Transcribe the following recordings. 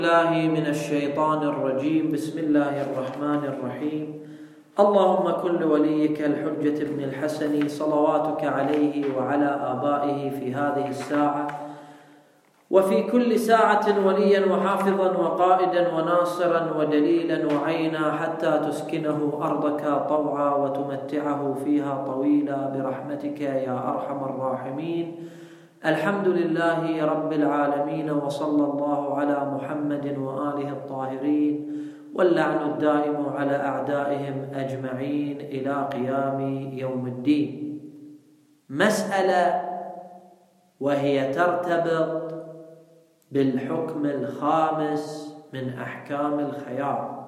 الله من الشيطان الرجيم. بسم الله الرحمن الرحيم. اللهم كن لوليك الحجة بن الحسن صلواتك عليه وعلى آبائه في هذه الساعة وفي كل ساعة وليا وحافظا وقائدا وناصرا ودليلا وعينا حتى تسكنه أرضك طوعا وتمتعه فيها طويلا برحمتك يا أرحم الراحمين. الحمد لله رب العالمين، وصلى الله على محمد وآله الطاهرين، واللعن الدائم على أعدائهم أجمعين إلى قيام يوم الدين. مسألة وهي ترتبط بالحكم الخامس من أحكام الخيار،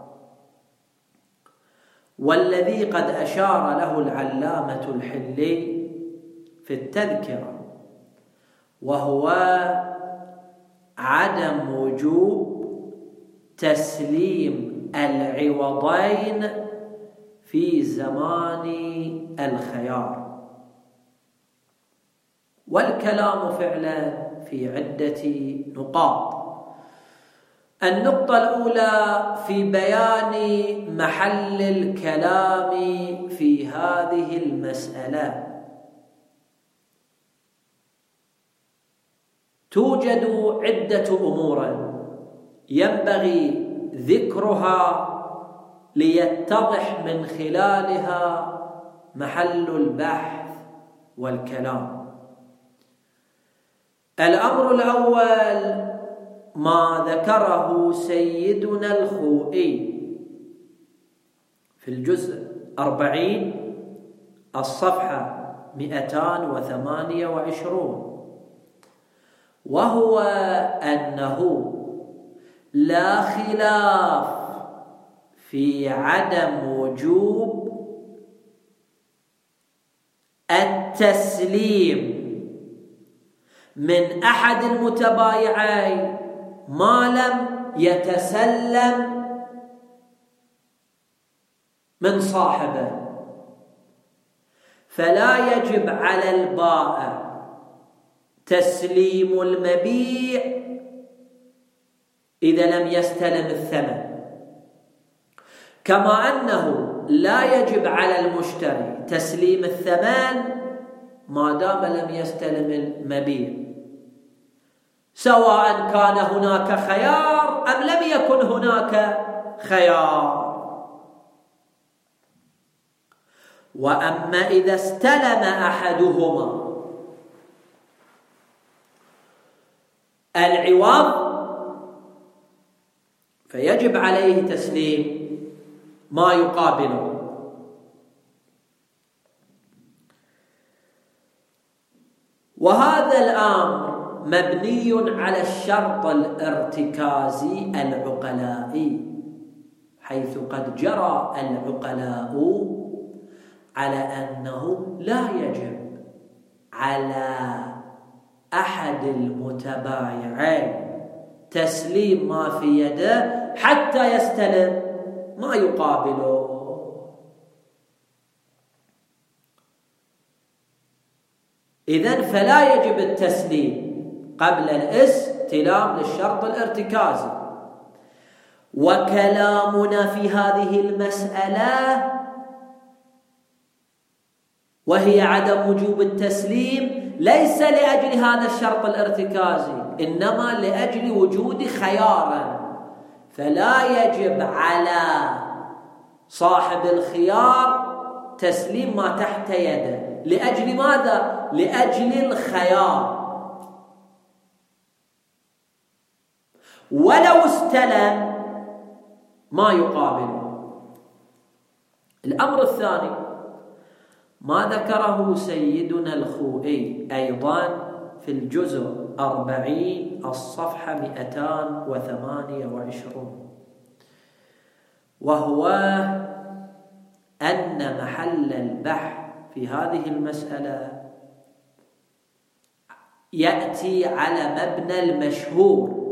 والذي قد أشار له العلامة الحلي في التذكرة، وهو عدم وجوب تسليم العوضين في زمان الخيار. والكلام فعلا في عدة نقاط. النقطة الأولى في بيان محل الكلام في هذه المسألة. توجد عدة أمور ينبغي ذكرها ليتضح من خلالها محل البحث والكلام. الأمر الأول ما ذكره سيدنا الخوئي في الجزء 40 الصفحة 228، وهو أنه لا خلاف في عدم وجوب التسليم من أحد المتبايعين ما لم يتسلم من صاحبه، فلا يجب على البائع تسليم المبيع إذا لم يستلم الثمن، كما أنه لا يجب على المشتري تسليم الثمن ما دام لم يستلم المبيع، سواء كان هناك خيار أم لم يكن هناك خيار. وأما إذا استلم أحدهما العوض فيجب عليه تسليم ما يقابله. وهذا الأمر مبني على الشرط الارتكازي العقلائي، حيث قد جرى العقلاء على أنه لا يجب على أحد المتبايعين تسليم ما في يده حتى يستلم ما يقابله. إذن فلا يجب التسليم قبل الاستلام للشرط الارتكازي. وكلامنا في هذه المسألة وهي عدم وجوب التسليم ليس لأجل هذا الشرط الارتكازي، إنما لأجل وجود خيار، فلا يجب على صاحب الخيار تسليم ما تحت يده. لأجل ماذا؟ لأجل الخيار. ولو استلم ما يقابله. الأمر الثاني ما ذكره سيدنا الخوئي أيضا في الجزء 40 الصفحة 228، وهو أن محل البحث في هذه المسألة يأتي على مبنى المشهور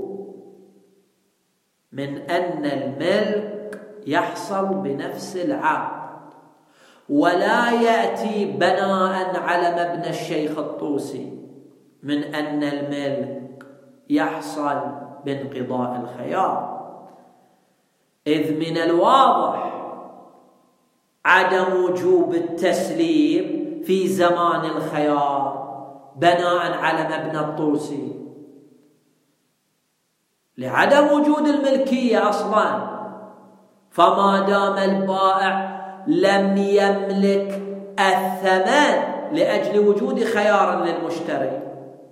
من أن الملك يحصل بنفس العقد، ولا يأتي بناء على مبنى الشيخ الطوسي من أن الملك يحصل بانقضاء الخيار، إذ من الواضح عدم وجوب التسليم في زمان الخيار بناء على مبنى الطوسي، لعدم وجود الملكية أصلا. فما دام البائع لم يملك الثمن لأجل وجود خيار للمشتري،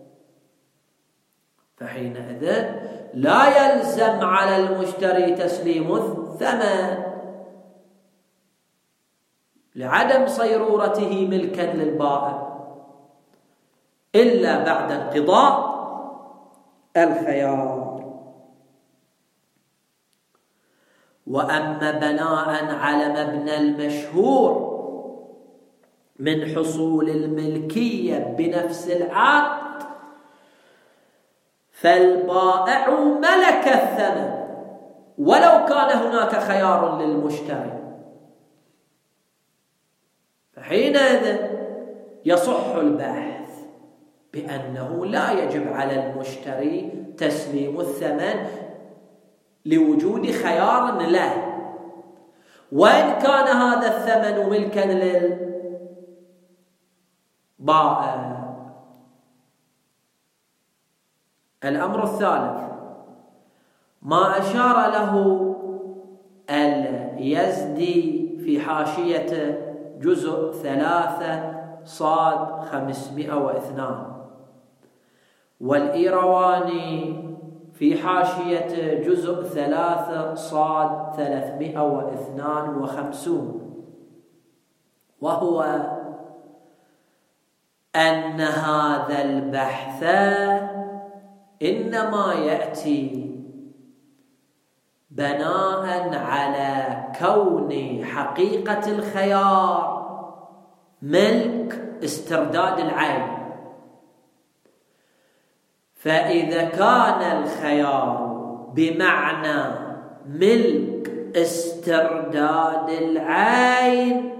فحينئذ لا يلزم على المشتري تسليم الثمن لعدم صيرورته ملكا للبائع إلا بعد انقضاء الخيار. وأما بناء على مبنى المشهور من حصول الملكية بنفس العقد، فالبائع ملك الثمن ولو كان هناك خيار للمشتري، فحينئذ يصح البحث بأنه لا يجب على المشتري تسليم الثمن لوجود خيار له، وإن كان هذا الثمن ملكا للبائع. الأمر الثالث ما أشار له اليزدي في حاشية جزء 3 صاد 502، والإيرواني في حاشية جزء 3 صاد 352، وهو أن هذا البحث إنما يأتي بناء على كون حقيقة الخيار ملك استرداد العين. فإذا كان الخيار بمعنى ملك استرداد العين،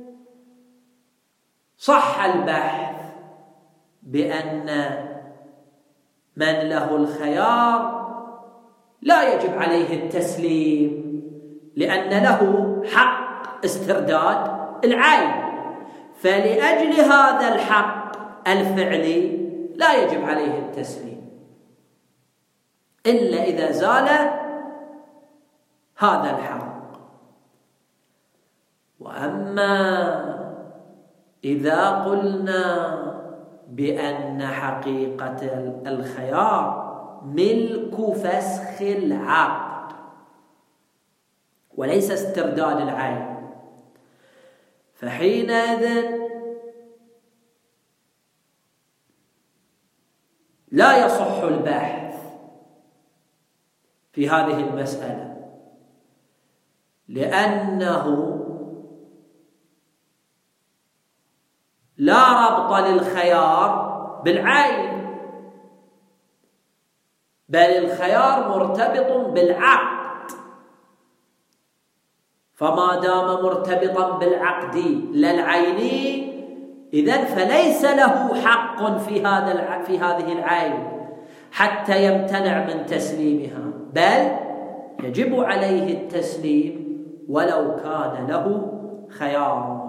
صح البحث بأن من له الخيار لا يجب عليه التسليم لأن له حق استرداد العين، فلأجل هذا الحق الفعلي لا يجب عليه التسليم إلا إذا زال هذا الحق. وأما إذا قلنا بأن حقيقة الخيار ملك فسخ العقد وليس استرداد العين، فحينئذ لا يصح البحث في هذه المسألة، لأنه لا ربط للخيار بالعين، بل الخيار مرتبط بالعقد. فما دام مرتبطا بالعقد لا العيني، إذن فليس له حق في هذه العين حتى يمتنع من تسليمها، بل يجب عليه التسليم ولو كان له خيار.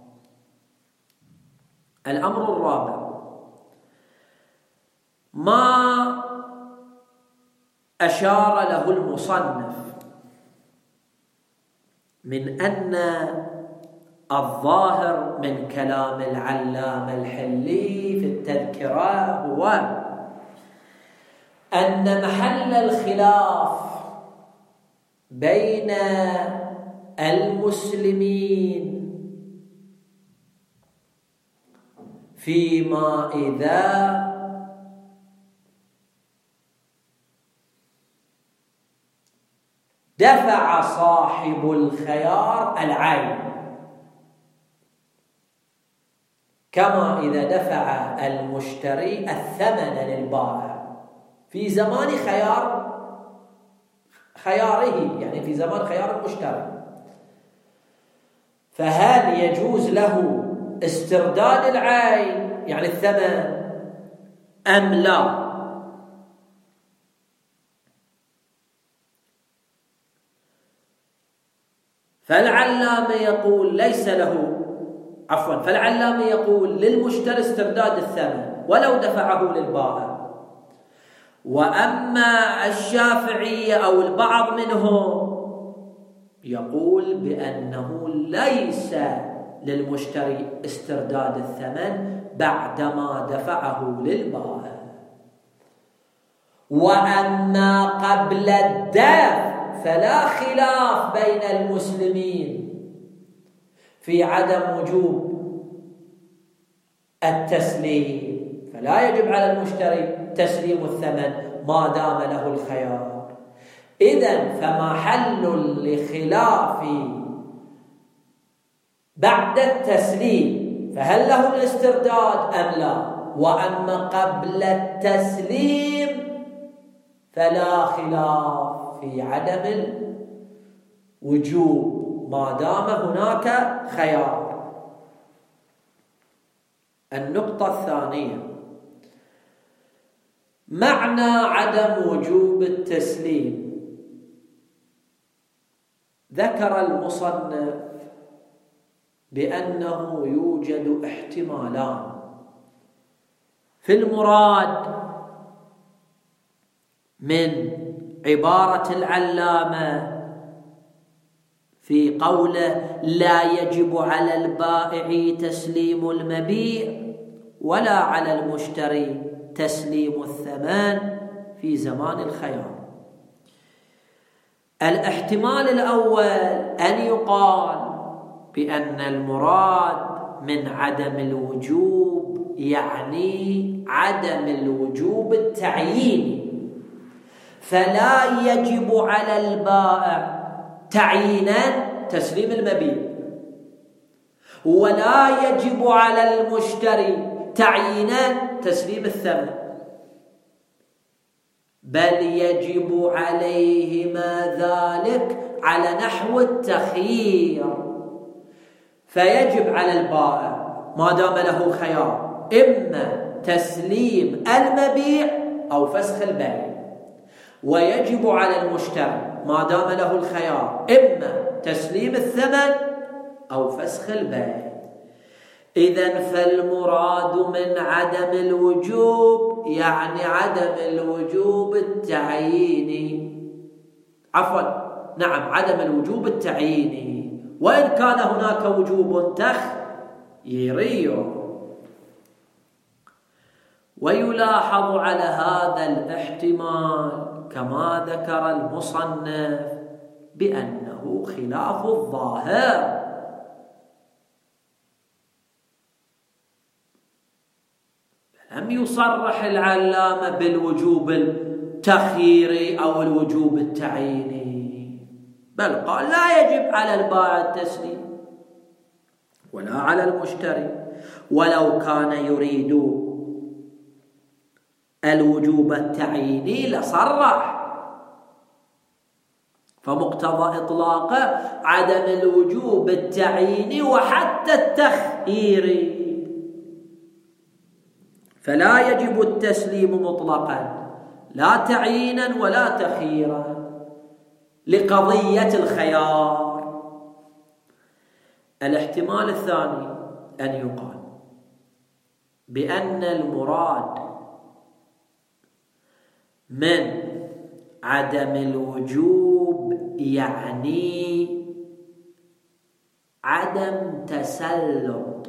الأمر الرابع ما أشار له المصنف من أن الظاهر من كلام العلامة الحلي في التذكرة هو أن محل الخلاف بين المسلمين فيما إذا دفع صاحب الخيار العين، كما إذا دفع المشتري الثمن للبائع في زمان خياره، يعني في زمان خيار المشتري، فهل يجوز له استرداد العين يعني الثمن أم لا؟ فالعلامة يقول ليس له، فالعلامة يقول للمشتري استرداد الثمن ولو دفعه للبائع. وأما الشافعية أو البعض منهم يقول بأنه ليس للمشتري استرداد الثمن بعدما دفعه للبائع. وأما قبل الدفع فلا خلاف بين المسلمين في عدم وجوب التسليم، فلا يجب على المشتري تسليم الثمن ما دام له الخيار. إذن فمحل لخلاف بعد التسليم فهل له الاسترداد أم لا. وأما قبل التسليم فلا خلاف في عدم الوجوب ما دام هناك خيار. النقطة الثانية، معنى عدم وجوب التسليم. ذكر المصنف بأنه يوجد احتمالان في المراد من عبارة العلامة في قوله لا يجب على البائع تسليم المبيع ولا على المشتري تسليم الثمن في زمان الخيار. الاحتمال الأول أن يقال بأن المراد من عدم الوجوب يعني عدم الوجوب التعييني، فلا يجب على البائع تعيينا تسليم المبيع ولا يجب على المشتري تعيينا تسليم الثمن، بل يجب عليهما ذلك على نحو التخيير. فيجب على البائع ما دام له خيار إما تسليم المبيع أو فسخ البيع، ويجب على المشتري ما دام له الخيار إما تسليم الثمن أو فسخ البيع. إذن فالمراد من عدم الوجوب يعني عدم الوجوب التعييني، عدم الوجوب التعييني، وإن كان هناك وجوب تخييري. ويلاحظ على هذا الاحتمال كما ذكر المصنف بأنه خلاف الظاهر، لم يصرح العلامة بالوجوب التخييري أو الوجوب التعييني، بل قال لا يجب على البائع التسليم ولا على المشتري، ولو كان يريد الوجوب التعييني لصرح، فمقتضى إطلاقه عدم الوجوب التعييني وحتى التخييري، فلا يجب التسليم مطلقا لا تعيينا ولا تخييرا لقضية الخيار. الاحتمال الثاني أن يقال بأن المراد من عدم الوجوب يعني عدم تسلط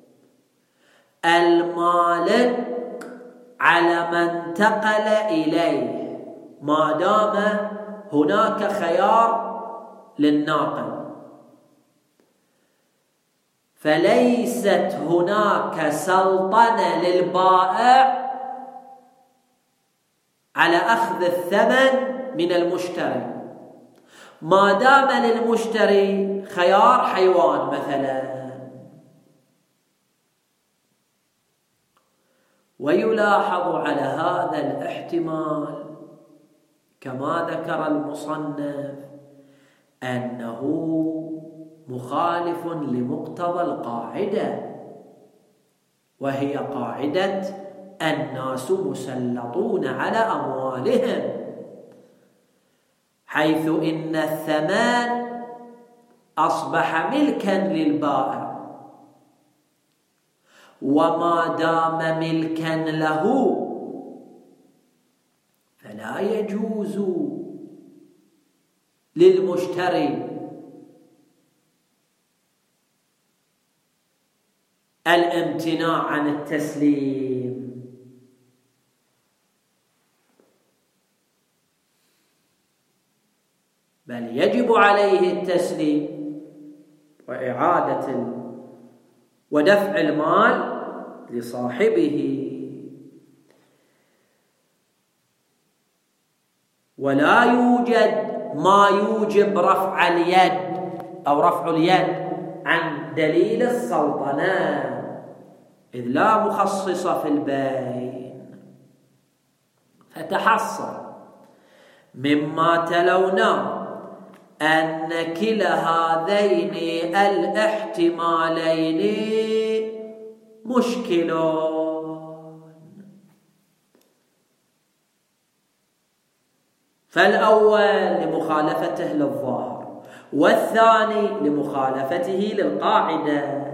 المالك على ما انتقل إليه ما دام هناك خيار للناقل، فليست هناك سلطنة للبائع على أخذ الثمن من المشتري ما دام للمشتري خيار حيوان مثلا. ويلاحظ على هذا الاحتمال كما ذكر المصنف أنه مخالف لمقتضى القاعدة، وهي قاعدة الناس مسلطون على أموالهم، حيث إن الثمن أصبح ملكا للبائع، وما دام ملكا له فلا يجوز للمشتري الامتناع عن التسليم، بل يجب عليه التسليم وإعادة ودفع المال لصاحبه، ولا يوجد ما يوجب رفع اليد أو رفع اليد عن دليل السلطنة، إذ لا مخصص في البين. فتحصل مما تلونا أن كلا هذين الاحتمالين مشكلون. فالأول لمخالفته للظاهر، والثاني لمخالفته للقاعدة.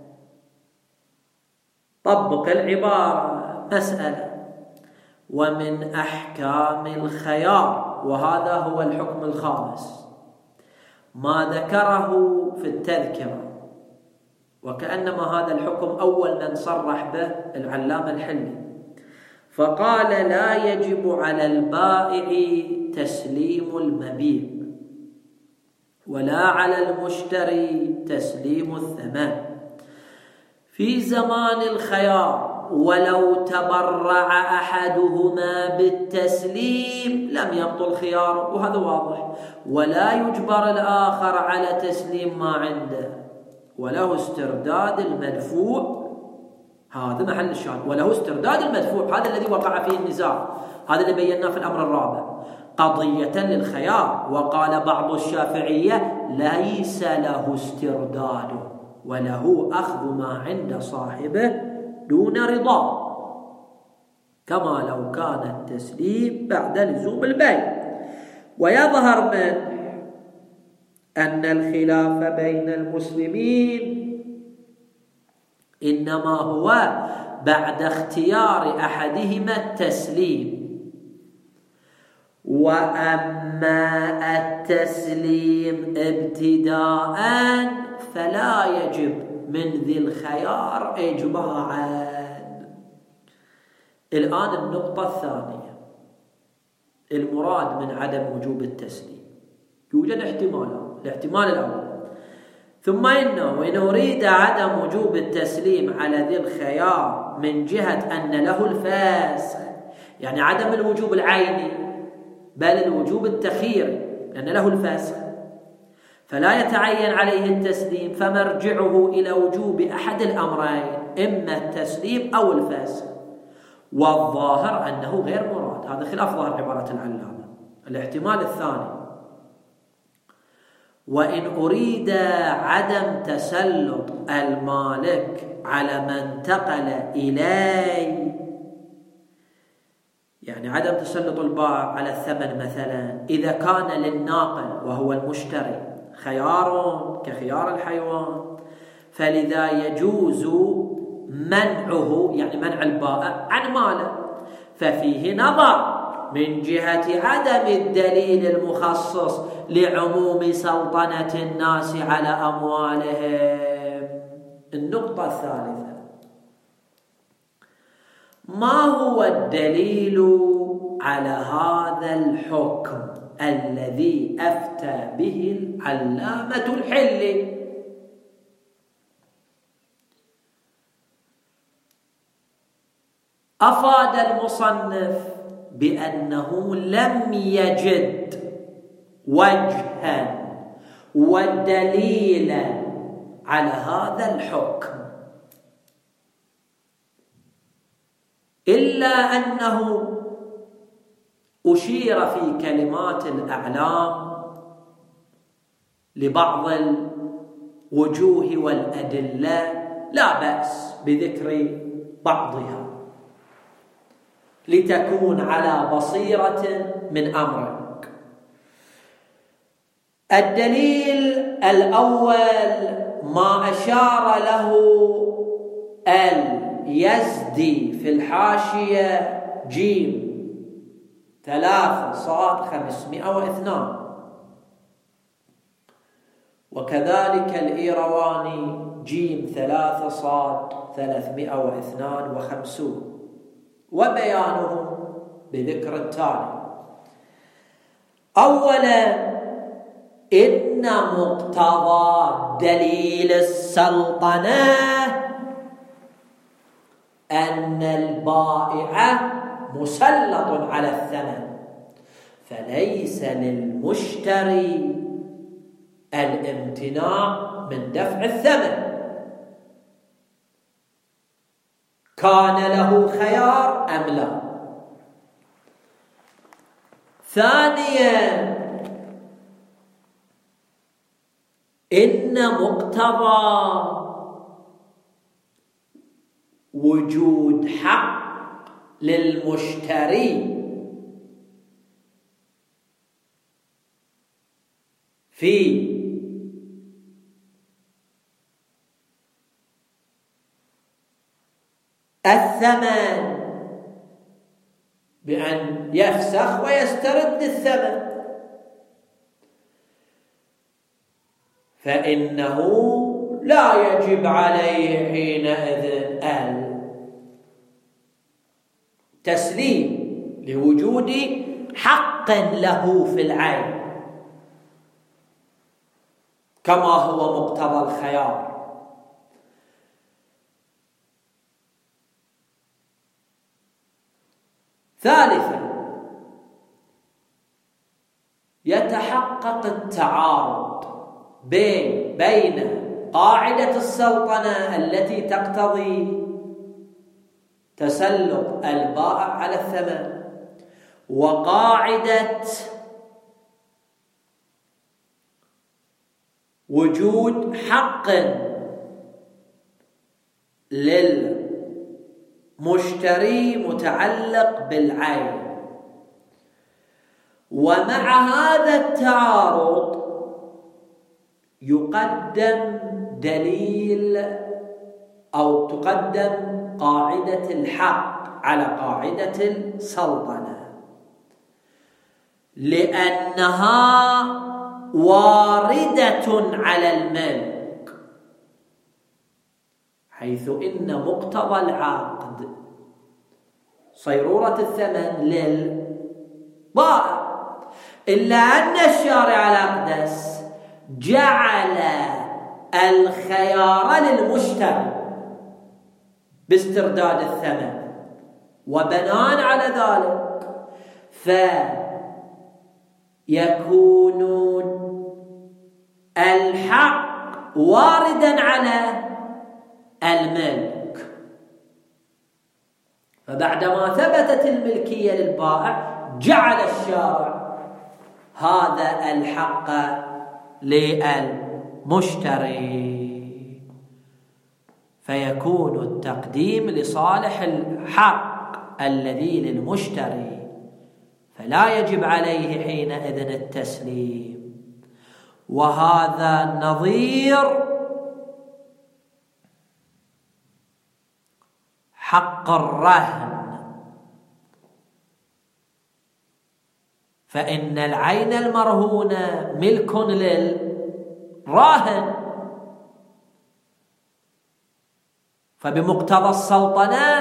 طبق العبارة. مسألة: ومن أحكام الخيار، وهذا هو الحكم الخامس، ما ذكره في التذكرة، وكأنما هذا الحكم أول من صرح به العلامة الحلي، فقال: لا يجب على البائع تسليم المبيع، ولا على المشتري تسليم الثمن في زمان الخيار، ولو تبرع أحدهما بالتسليم لم يبطل خياره، وهذا واضح. ولا يجبر الآخر على تسليم ما عنده، وله استرداد المدفوع. هذا محل الشاهد، وله استرداد المدفوع، هذا الذي وقع فيه النزاع، هذا اللي بيناه في الأمر الرابع، قضية للخيار. وقال بعض الشافعية: ليس له استرداده، وله أخذ ما عند صاحبه دون رضا، كما لو كان التسليم بعد لزوم البيع. ويظهر من أن الخلاف بين المسلمين إنما هو بعد اختيار أحدهما التسليم، وأما التسليم ابتداء فلا يجب من ذي الخيار إجماعا. الآن النقطة الثانية، المراد من عدم وجوب التسليم. يوجد احتمالان: الاحتمال الأول، ثم إن أريد عدم وجوب التسليم على ذي الخيار من جهة أن له الفاسخ، يعني عدم الوجوب العيني بل الوجوب التخييري، لأن له الفاسخ فلا يتعين عليه التسليم، فمرجعه إلى وجوب أحد الأمرين، إما التسليم أو الفاسخ، والظاهر أنه غير مراد. هذا خلاف ظاهر عبارة العلامة. الاحتمال الثاني: وإن أريد عدم تسلط المالك على ما انتقل إليه، يعني عدم تسلط البائع على الثمن مثلا، إذا كان للناقل وهو المشتري خيار كخيار الحيوان، فلذا يجوز منعه، يعني منع البائع عن ماله. ففيه نظر من جهة عدم الدليل المخصص لعموم سلطنة الناس على أموالهم. النقطة الثالثة: ما هو الدليل على هذا الحكم الذي أفتى به العلامة الحلي؟ أفاد المصنف بأنه لم يجد وجها ودليلا على هذا الحكم، إلا أنه أشير في كلمات الأعلام لبعض الوجوه والأدلة، لا بأس بذكر بعضها لتكون على بصيرة من أمرك. الدليل الأول ما أشار له اليزدي في الحاشية جيم 3/502، وكذلك الإيرواني جيم 3/352، وبيانه بذكر التالي: أولا، إن مقتضى دليل السلطنة أن البائع مسلط على الثمن، فليس للمشتري الامتناع من دفع الثمن، كان له خيار أم لا. ثانيا، إن مقتضى وجود حق للمشتري في الثمن بأن يفسخ ويسترد الثمن، فإنه لا يجب عليه حينئذ التسليم لوجود حق له في العين كما هو مقتضى الخيار. ثالثا، يتحقق التعارض بين قاعدة السلطنة التي تقتضي تسلط البائع على الثمن وقاعدة وجود حق للمشتري متعلق بالعين. ومع هذا التعارض يقدم دليل أو تقدم قاعدة الحق على قاعدة السلطنة، لأنها واردة على الملك، حيث إن مقتضى العقد صيرورة الثمن للبائع، إلا أن الشارع الأقدس جعل الخيار للمشتري باسترداد الثمن، وبناء على ذلك فيكون الحق واردا على الملك. فبعدما ثبتت الملكية للبائع جعل الشارع هذا الحق للمشتري، فيكون التقديم لصالح الحق الذي للمشتري، فلا يجب عليه حينئذ التسليم. وهذا نظير حق الرهن، فإن العين المرهونة ملك للراهن، فبمقتضى السلطنة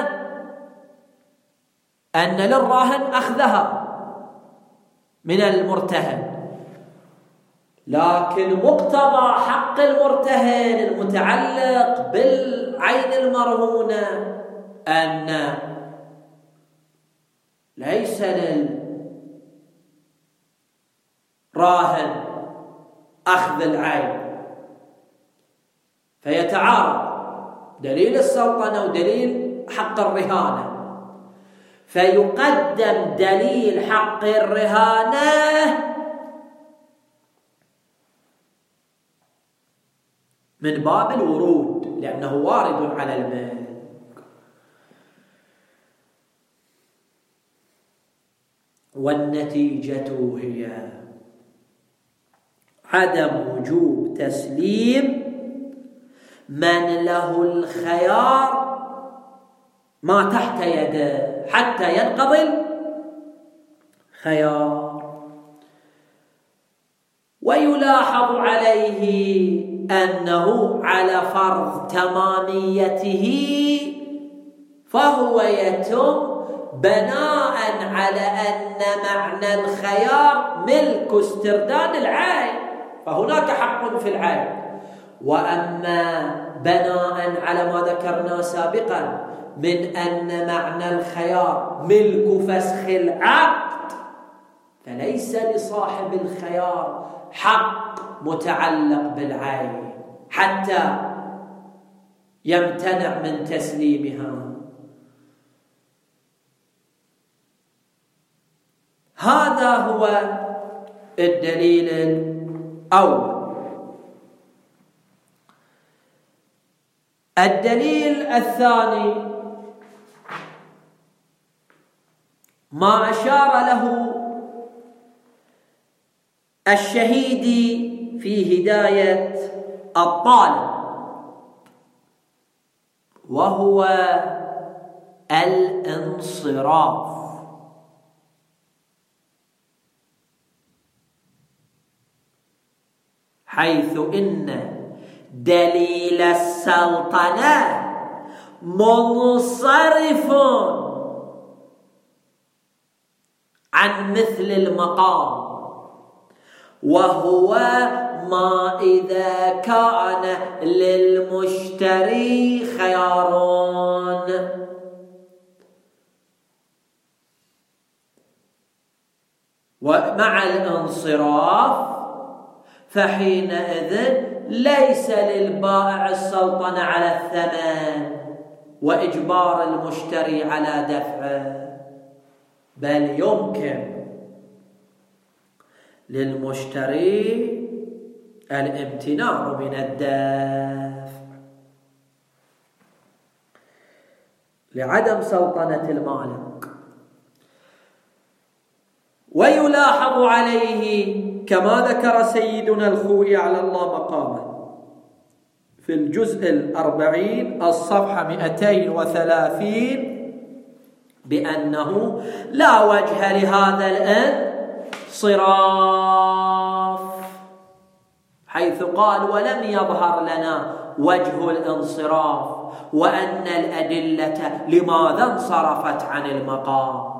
أن للراهن أخذها من المرتهن، لكن مقتضى حق المرتهن المتعلق بالعين المرهونة أن ليس للراهن أخذ العين، فيتعارض دليل السلطنة ودليل حق الرهانة، فيقدم دليل حق الرهانة من باب الورود، لأنه وارد على الملك. والنتيجة هي عدم وجوب تسليم من له الخيار ما تحت يده حتى ينقضي الخيار. ويلاحظ عليه أنه على فرض تماميته فهو يتم بناء على أن معنى الخيار ملك استرداد العين، فهناك حق في العين. وأما بناء على ما ذكرنا سابقا من أن معنى الخيار ملك فسخ العقد، فليس لصاحب الخيار حق متعلق بالعين حتى يمتنع من تسليمها. هذا هو الدليل الأول. الدليل الثاني ما أشار له الشهيدي في هداية الطالب، وهو الانصراف. حيث إن دليل السلطنة منصرف عن مثل المقام، وهو ما إذا كان للمشتري خيارون. ومع الانصراف فحينئذ ليس للبائع السلطنة على الثمن وإجبار المشتري على دفعه، بل يمكن للمشتري الامتناع من الدفع لعدم سلطنة المالك. ويلاحظ عليه كما ذكر سيدنا الخوئي على الله مقامه في الجزء 40 الصفحة 230 بأنه لا وجه لهذا الانصراف، حيث قال ولم يظهر لنا وجه الانصراف وأن الأدلة لماذا انصرفت عن المقام.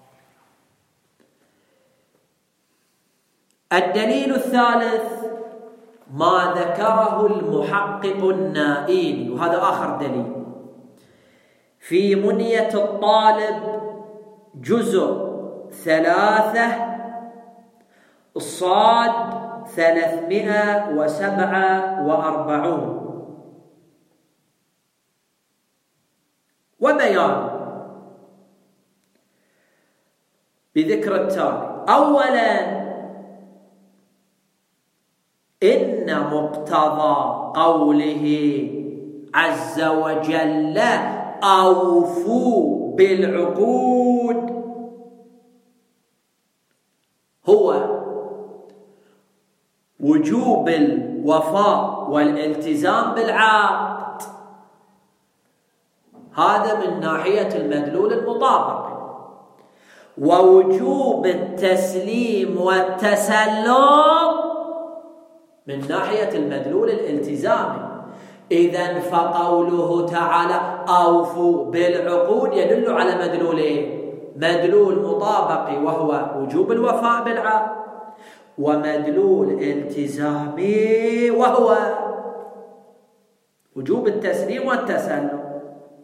الدليل الثالث ما ذكره المحقق النائين، وهذا آخر دليل في منية الطالب جزء 3 الصاد 347 وبيان بذكر التالي: أولا إن مقتضى قوله عز وجل أوفوا بالعقود هو وجوب الوفاء والالتزام بالعقد، هذا من ناحية المدلول المطابق، ووجوب التسليم والتسلم من ناحية المدلول الالتزامي. إذن فقوله تعالى أوفوا بالعقود يدل على مدلولين: مدلول مطابقي وهو وجوب الوفاء بالعقد، ومدلول التزامي وهو وجوب التسليم والتسلم.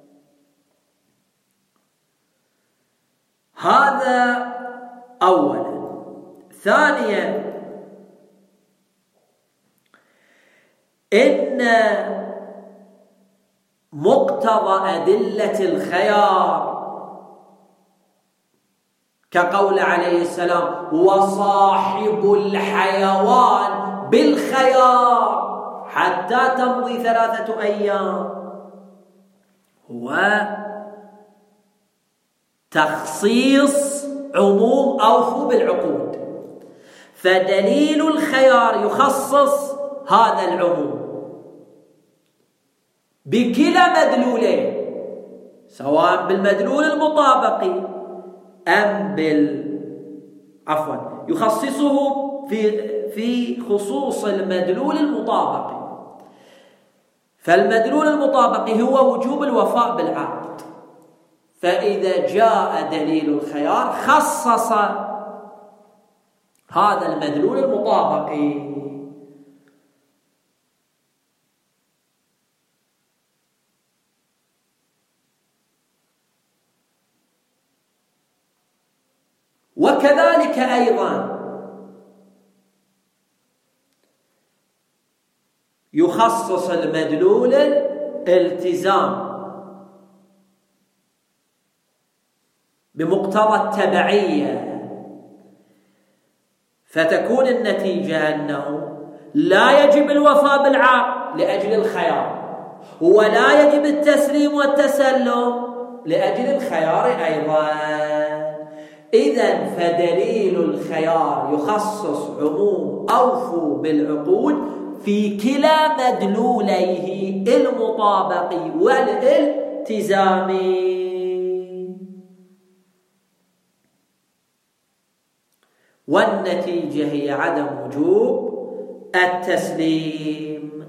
هذا أولا. ثانيا إن مقتضى أدلة الخيار كقول عليه السلام وصاحب الحيوان بالخيار حتى تمضي 3 أيام هو تخصيص عموم أوفوا بالعقود. فدليل الخيار يخصص هذا العموم بكلا مدلولين، سواء بالمدلول المطابقي أم يخصصه في خصوص المدلول المطابقي. فالمدلول المطابقي هو وجوب الوفاء بالعقد، فإذا جاء دليل الخيار خصص هذا المدلول المطابقي. وكذلك أيضا يخصص المدلول الالتزام بمقتضى التبعية، فتكون النتيجة أنه لا يجب الوفاء بالعقد لأجل الخيار، ولا يجب التسليم والتسلم لأجل الخيار أيضا. إذن فدليل الخيار يخصص عموم أوفوا بالعقود في كلا مدلوليه المطابقي والالتزامي. والنتيجة هي عدم وجوب التسليم.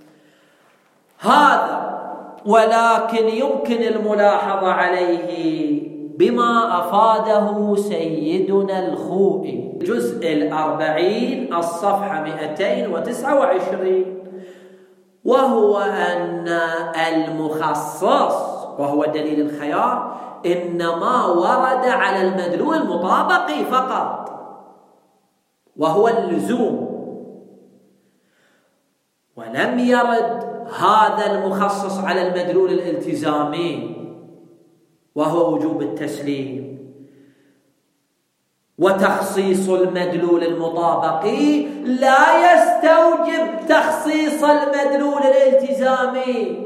هذا ولكن يمكن الملاحظة عليه بما أفاده سيدنا الخوئي، الجزء 40 الصفحة 229، وهو أن المخصص وهو دليل الخيار إنما ورد على المدلول المطابقي فقط، وهو اللزوم، ولم يرد هذا المخصص على المدلول الالتزامي وهو وجوب التسليم. وتخصيص المدلول المطابقي لا يستوجب تخصيص المدلول الالتزامي.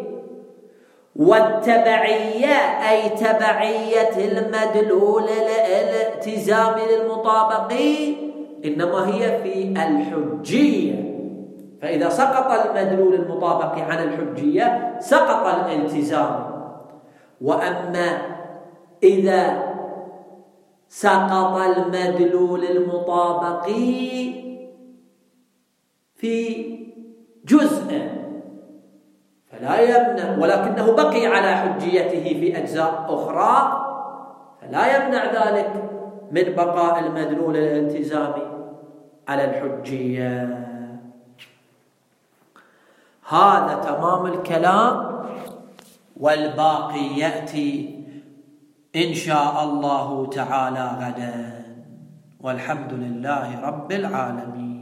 والتبعية أي تبعية المدلول الالتزامي للمطابقي إنما هي في الحجية، فإذا سقط المدلول المطابقي عن الحجية سقط الالتزام. وأما إذا سقط المدلول المطابقي في جزء فلا يمنع، ولكنه بقي على حجيته في أجزاء أخرى، فلا يمنع ذلك من بقاء المدلول الالتزامي على الحجية. هذا تمام الكلام، والباقي يأتي إن شاء الله تعالى غدا، والحمد لله رب العالمين.